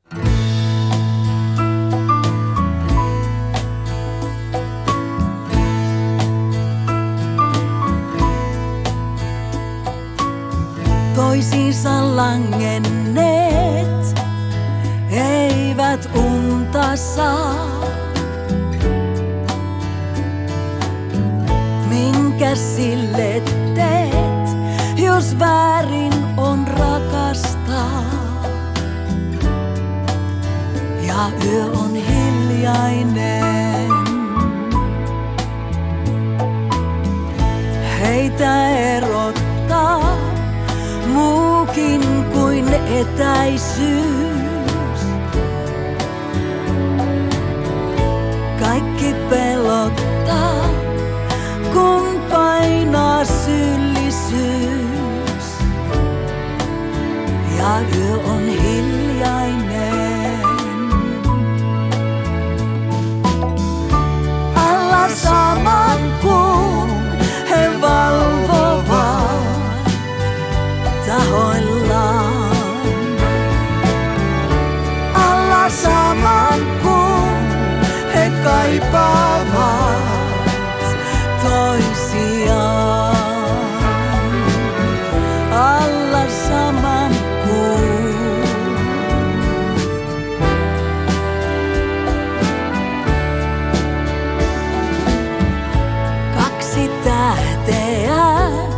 Toisiinsa langenneet eivät unta saa. Minkä sille teet, jos väärin on rakastaa? Ja yö on hiljainen. Heitä erottaa muukin kuin etäisyys. Kaikki pelottaa, kun painaa syyllisyys. Ja yö on hiljainen. Alla saman kuun he valvovat tahoillaan. Alla saman kuun he kaipaavat toisiaan. Alla saman kuun. Kaksi tähteä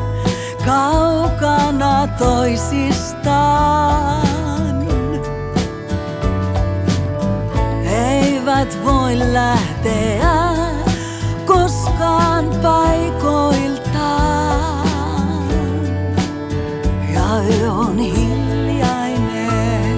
kaukana toisistaan. Eivät voi lähteä koskaan paikoiltaan. Ja yö on hiljainen.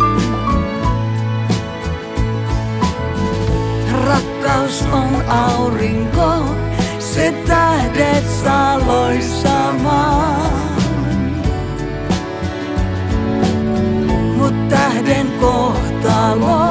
Rakkaus on aurinko, se tähdet saa loistamaan. Mut tähden kohtalo